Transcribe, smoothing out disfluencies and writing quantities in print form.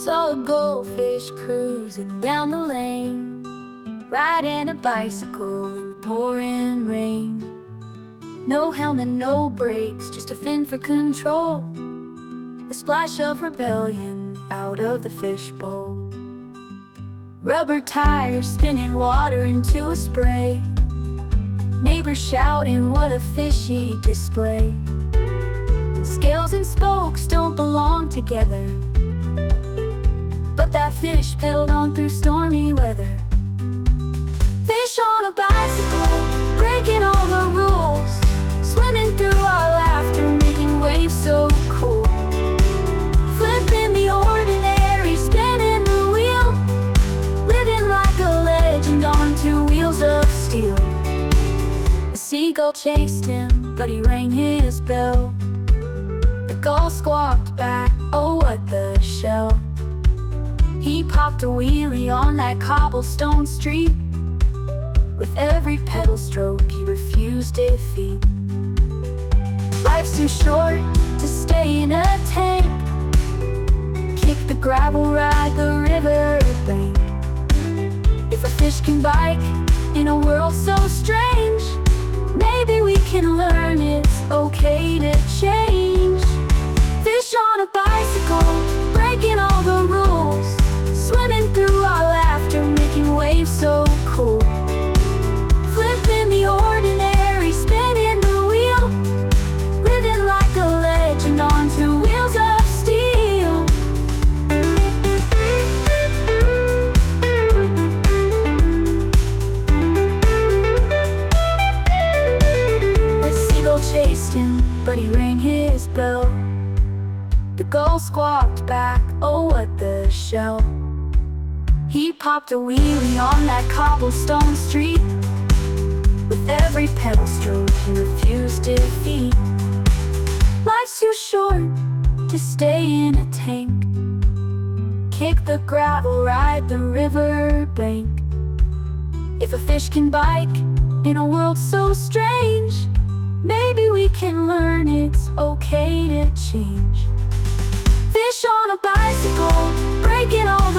Saw a goldfish cruising down the lane, riding a bicycle in pouring rain. No helmet, no brakes, just a fin for control. A splash of rebellion out of the fishbowl. Rubber tires spinning water into a spray. Neighbors shouting, what a fishy display. Scales and spokes don't belong together, but that fish pedaled on through stormy weather. Fish on a bicycle, breaking all the rules, swimming through our laughter, making waves so cool. Flipping the ordinary, spinning the wheel, living like a legend on two wheels of steel. A seagull chased him, but he rang his bell. The gull squawked back, oh what the shell. He popped a wheelie on that cobblestone street. With every pedal stroke he refused defeat. Life's too short to stay in a tank. Kick the gravel, ride the river bank. If a fish can bike in a world so strange, maybe we can learn it's okay to change. Fish on a bicycle, breaking all the rules, swimming through our laughter, making waves so cool. Flipping the ordinary, spinning the wheel, living like a legend on two wheels of steel. The seagull chased him, but he rang his bell. The gull squawked back, oh what the shell. He popped a wheelie on that cobblestone street. With every pedal stroke he refused defeat. Life's too short to stay in a tank. Kick the gravel, ride the river bank. If a fish can bike in a world so strange, maybe we can learn it's okay to change. Fish on a bicycle, breaking all the